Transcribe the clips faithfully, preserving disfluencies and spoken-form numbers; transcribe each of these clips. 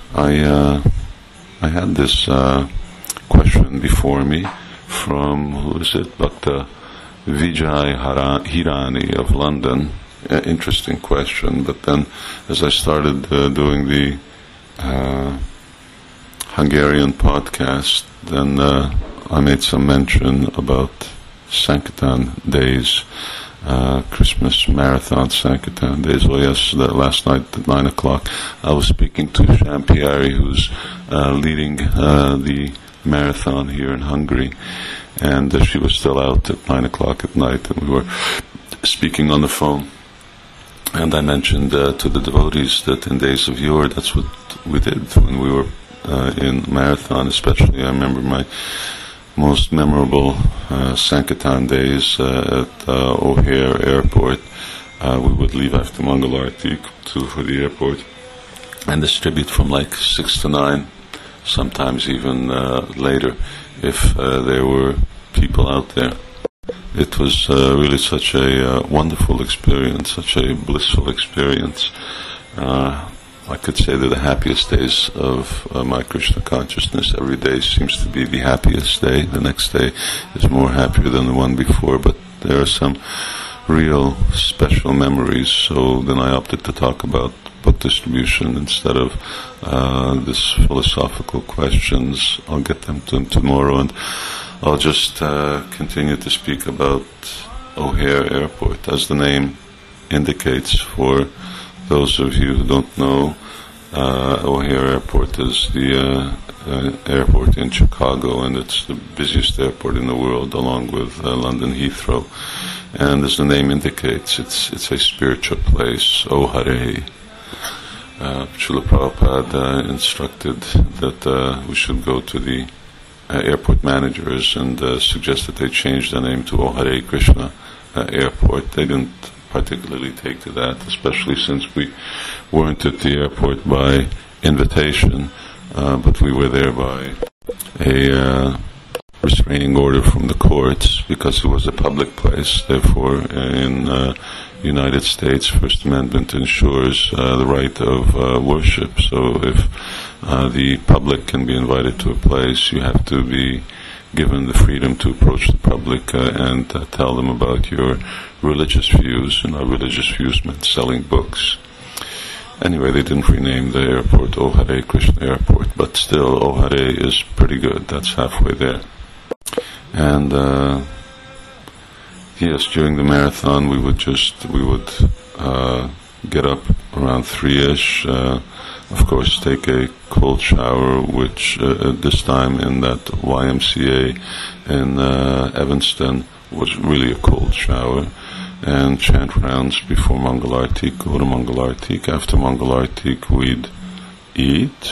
I uh, I had this uh, question before me from, who is it, Doctor Vijay Hirani of London. Uh, interesting question, but then as I started uh, doing the uh, Hungarian podcast, then uh, I made some mention about Sankirtan days, uh, Christmas marathon Sankirtan days. Well, yes, the, last night at nine o'clock, I was speaking to Champieri, who's uh, leading uh, the marathon here in Hungary, and uh, she was still out at nine o'clock at night, and we were speaking on the phone. And I mentioned uh, to the devotees that in days of yore, that's what we did when we were uh, in marathon. Especially, I remember my most memorable uh, Sankirtan days uh, at uh, O'Hare Airport. Uh, we would leave after Mangalarti to for the airport and distribute from like six to nine, sometimes even uh, later, if uh, there were people out there. It was uh, really such a uh, wonderful experience, such a blissful experience. Uh, I could say they're the happiest days of uh, my Krishna consciousness. Every day seems to be the happiest day. The next day is more happier than the one before, but there are some real special memories. So then I opted to talk about book distribution instead of uh, this philosophical questions. I'll get them to tomorrow, and I'll just uh, continue to speak about O'Hare Airport. As the name indicates, for those of you who don't know, uh, O'Hare Airport is the uh, uh, airport in Chicago, and it's the busiest airport in the world, along with uh, London Heathrow. And as the name indicates, it's it's a spiritual place, O'Hare. Uh, Srila Prabhupada uh, instructed that uh, we should go to the Uh, airport managers and uh, suggest that they change the name to O'Hare Krishna uh, Airport. They didn't particularly take to that, especially since we weren't at the airport by invitation, uh, but we were there by a uh, restraining order from the courts, because it was a public place. Therefore, in uh, United States, First Amendment ensures uh, the right of uh, worship. So if uh, the public can be invited to a place, you have to be given the freedom to approach the public uh, and uh, tell them about your religious views. And our religious views meant selling books. Anyway, they didn't rename the airport O'Hare Krishna Airport, but still O'Hare is pretty good. That's halfway there. And uh, yes, during the marathon, we would just we would uh, get up around three-ish. Uh, of course, take a cold shower, which uh, at this time in that Y M C A in uh, Evanston was really a cold shower, and chant rounds before Mangalartik, go to Mangalartik. After Mangalartik, we'd eat,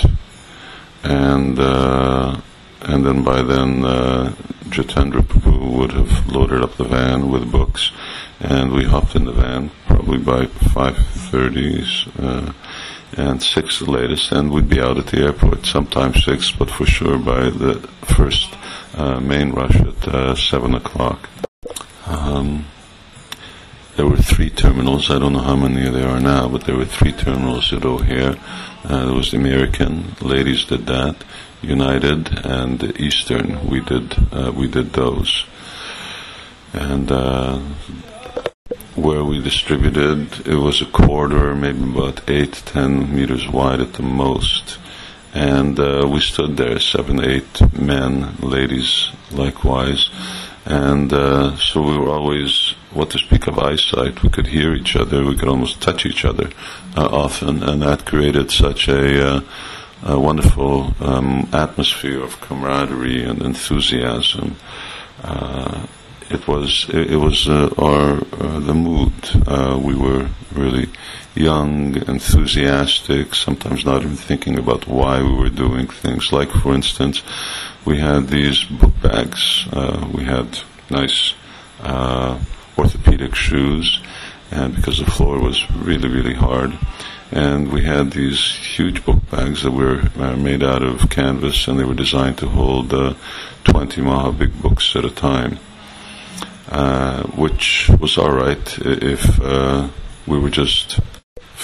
and uh, and then by then uh, Jitendra Prabhu would have loaded up the van with books, and we hopped in the van probably by five thirty uh, and six the latest, and we'd be out at the airport, sometimes six, but for sure by the first uh, main rush at uh, seven o'clock. Um, there were three terminals. I don't know how many there are now, but there were three terminals at O'Hare. Uh, there was the American, ladies did that, United, and Eastern. We did uh, we did those, and uh, where we distributed, it was a corridor, maybe about eight, ten meters wide at the most, and uh, we stood there, seven, eight men, ladies likewise, and uh, so we were always, what to speak of eyesight, we could hear each other, we could almost touch each other uh, often, and that created such a uh, a wonderful um, atmosphere of camaraderie and enthusiasm. Uh, it was it, it was uh, our uh, the mood. Uh, we were really young, enthusiastic, sometimes not even thinking about why we were doing things. Like, for instance, we had these book bags. Uh, we had nice uh, orthopedic shoes, and because the floor was really, really hard, and we had these huge book bags that were uh, made out of canvas, and they were designed to hold uh, twenty Maha big books at a time, uh, which was all right if uh, we were just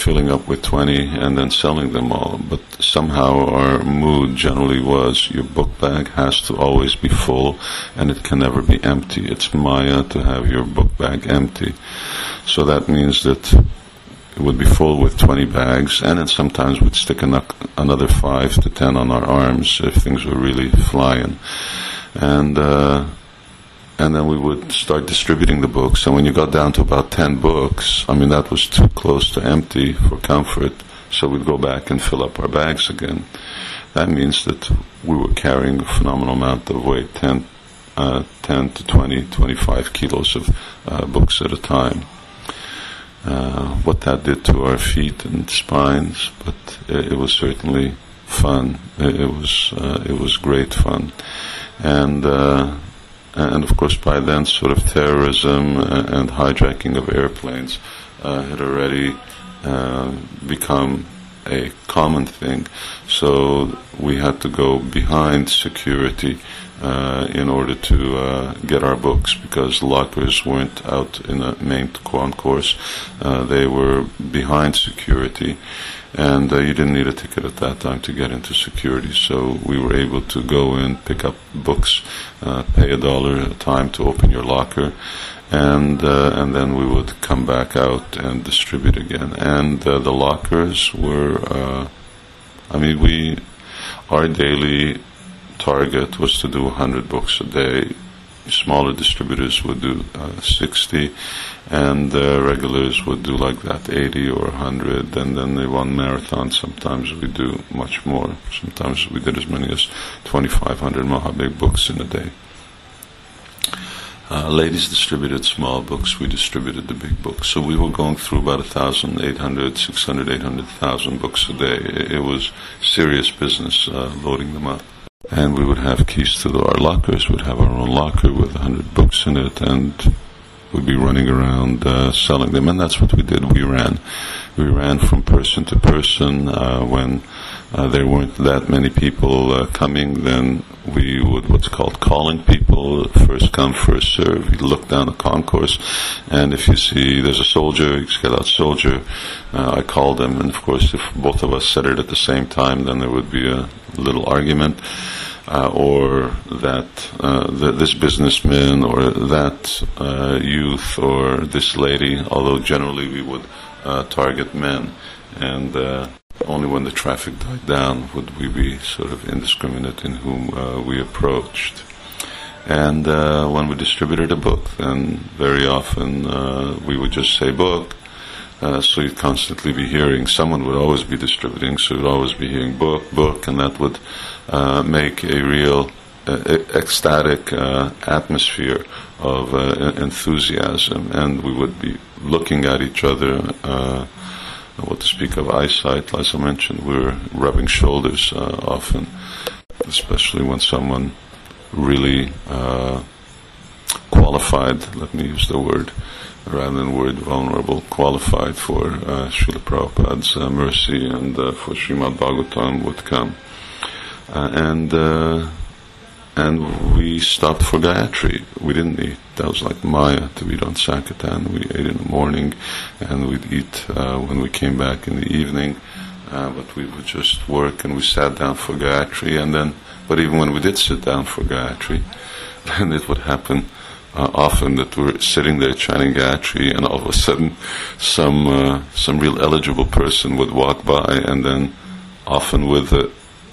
filling up with twenty and then selling them all. But somehow our mood generally was your book bag has to always be full and it can never be empty. It's Maya to have your book bag empty. So that means that it would be full with twenty bags, and then sometimes we'd stick an- another five to ten on our arms if things were really flying. And uh, and then we would start distributing the books, and when you got down to about ten books, I mean, that was too close to empty for comfort, so we'd go back and fill up our bags again. That means that we were carrying a phenomenal amount of weight, ten, uh, ten to twenty, twenty-five kilos of uh, books at a time. Uh, what that did to our feet and spines, but it, it was certainly fun. It, it was uh, it was great fun, and uh, and of course by then sort of terrorism and hijacking of airplanes uh, had already uh, become a common thing. So we had to go behind security Uh, in order to uh, get our books, because lockers weren't out in the main concourse. Uh, they were behind security, and uh, you didn't need a ticket at that time to get into security. So we were able to go in, pick up books, uh, pay a dollar a time to open your locker, and uh, and then we would come back out and distribute again. And uh, the lockers were, uh, I mean, we, our daily target was to do one hundred books a day. Smaller distributors would do uh, sixty, and uh, regulars would do like that, eighty or one hundred, and then they won marathon. Sometimes we do much more. Sometimes we did as many as twenty-five hundred Mahabeg books in a day. Uh, ladies distributed small books, we distributed the big books. So we were going through about one thousand eight hundred, six hundred, eight hundred thousand books a day. It, it was serious business uh, loading them up. And we would have keys to our lockers. We'd have our own locker with one hundred books in it, and we'd be running around uh, selling them. And that's what we did. We ran. We ran from person to person. Uh, when uh, there weren't that many people uh, coming, then we would what's called calling people. First come, first serve. You look down a concourse, and if you see there's a soldier, you get out soldier. Uh, I called them, and of course, if both of us said it at the same time, then there would be a little argument, uh, or that uh, the, this businessman or that uh, youth or this lady, although generally we would uh, target men, and uh, only when the traffic died down would we be sort of indiscriminate in whom uh, we approached. And uh, when we distributed a book, then very often uh, we would just say book. Uh, so you'd constantly be hearing, someone would always be distributing, so you'd always be hearing book, book, and that would uh, make a real uh, ecstatic uh, atmosphere of uh, enthusiasm, and we would be looking at each other, uh, what to speak of eyesight, as I mentioned, we were rubbing shoulders uh, often, especially when someone really uh, qualified, let me use the word, rather than word vulnerable, qualified for uh, Srila Prabhupada's uh, mercy and uh, for Srimad Bhagavatam would come. Uh, and uh, and we stopped for Gayatri. We didn't eat. That was like Maya to eat on Sankirtan. We ate in the morning, and we'd eat uh, when we came back in the evening. Uh, but we would just work, and we sat down for Gayatri. And then, but even when we did sit down for Gayatri, then it would happen Uh, often that we're sitting there chanting Gayatri, and all of a sudden some uh, some real eligible person would walk by, and then often with the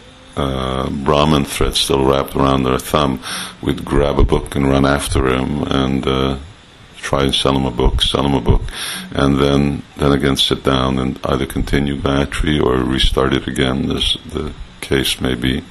uh, Brahman thread still wrapped around their thumb, we'd grab a book and run after him and uh, try and sell him a book, sell him a book, and then then again sit down and either continue Gayatri or restart it again, as the case may be.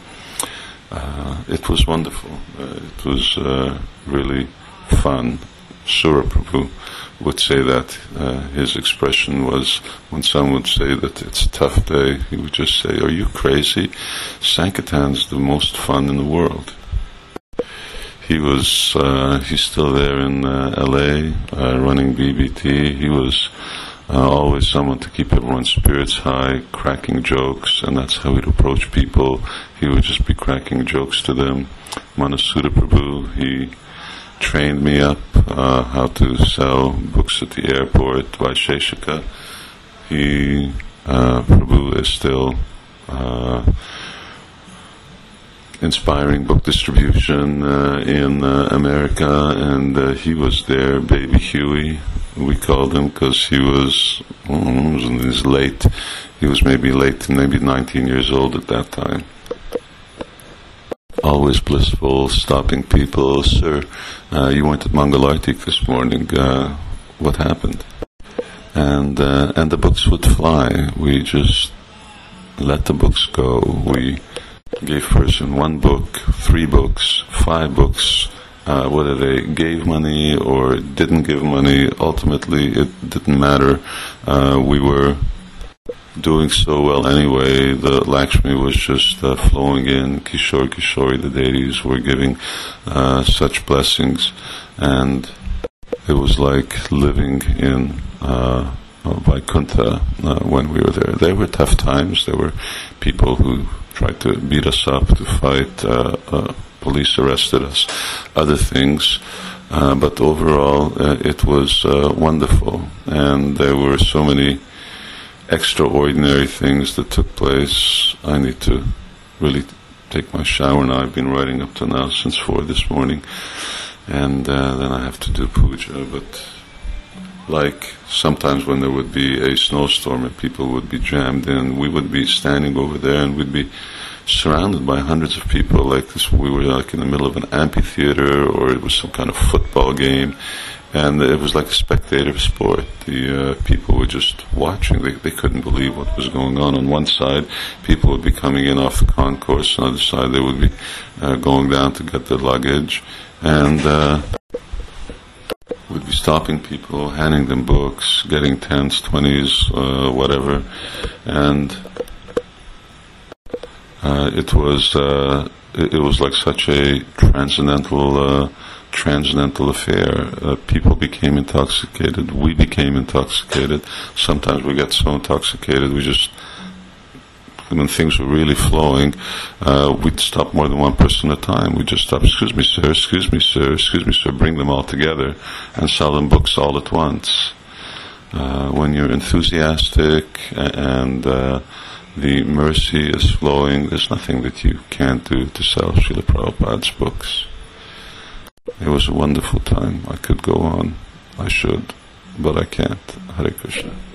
Uh, it was wonderful. Uh, it was uh, really fun. Sura Prabhu would say that uh, his expression was, when someone would say that it's a tough day, he would just say, "Are you crazy? Sankirtan's the most fun in the world." He was, uh, he's still there in uh, L A, uh, running B B T. He was uh, always someone to keep everyone's spirits high, cracking jokes, and that's how he'd approach people. He would just be cracking jokes to them. Manasura Prabhu, he trained me up uh, how to sell books at the airport. Vaisheshika, he, uh, Prabhu, is still uh, inspiring book distribution uh, in uh, America, and uh, he was there, Baby Huey, we called him, because he was, um, was in his late, he was maybe late, maybe nineteen years old at that time. Always blissful, stopping people. Sir, uh, you weren't at Mangalartik this morning. Uh, what happened? And uh, and the books would fly. We just let the books go. We gave person one book, three books, five books. Uh, whether they gave money or didn't give money, ultimately it didn't matter. Uh, we were doing so well anyway. The Lakshmi was just uh, flowing in. Kishore, Kishori, the deities were giving uh, such blessings, and it was like living in uh, Vaikuntha uh, when we were there. There were tough times. There were people who tried to beat us up, to fight. Uh, uh, police arrested us. Other things. Uh, but overall, uh, it was uh, wonderful. And there were so many extraordinary things that took place. I need to really take my shower now. I've been writing up to now since four this morning, and uh, then I have to do puja. But like sometimes when there would be a snowstorm and people would be jammed in, we would be standing over there and we'd be surrounded by hundreds of people like this. We were like in the middle of an amphitheater, or it was some kind of football game. And it was like a spectator sport. The uh, people were just watching. They, they couldn't believe what was going on. On one side, people would be coming in off the concourse. On the other side, they would be uh, going down to get their luggage. And uh, we'd be stopping people, handing them books, getting tens, twenties, uh, whatever. And uh, it was uh, it, it was like such a transcendental uh, transcendental affair. Uh, people became intoxicated. We became intoxicated. Sometimes we get so intoxicated we just, when things were really flowing, uh, we'd stop more than one person at a time. We'd just stop, excuse me sir, excuse me sir, excuse me sir, bring them all together and sell them books all at once. Uh, when you're enthusiastic and uh, the mercy is flowing, there's nothing that you can't do to sell Srila Prabhupada's books. It was a wonderful time. I could go on. I should, but I can't. Hare Krishna.